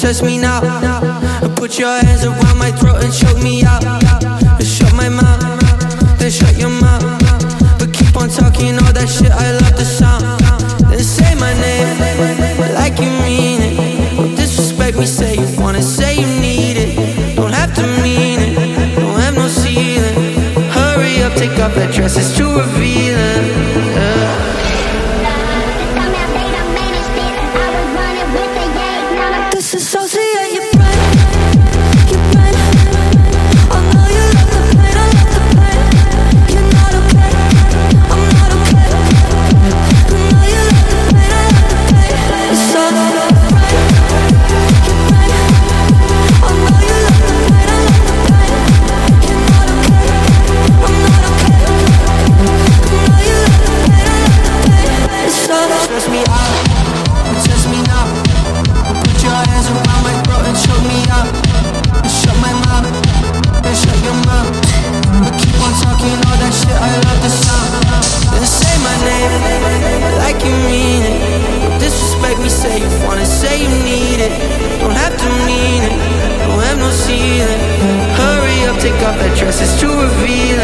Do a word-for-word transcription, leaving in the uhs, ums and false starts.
test me now. Put your hands around my throat and choke me out. Shut my mouth, then shut your mouth. But keep on talking all that shit, I love the sound. Then say my name, like you mean it. Don't disrespect me, say you wanna, say you need it. Don't have to mean it, don't have no ceiling. Hurry up, take off that dress, it's too revealing. Yeah. Disassociate your brain, your brain. I know you love the pain, I love the pain. You're not okay, I'm not okay. I know you love the pain, I love the pain. It's all your brain, your brain. I know you love the pain, I love the pain. You're not okay, I'm not okay. I know you love the pain, I love the pain. It's all stress me out, test me now. Put your hands around my throat and choke me out. And shut my mouth, then shut your mouth. But keep on talking all that shit, I love the sound. Then say my name, like you mean it. Don't disrespect me, say you wanna, say you need it. Don't have to mean it, don't have no ceiling. Hurry up, take off that dress, it's too revealing.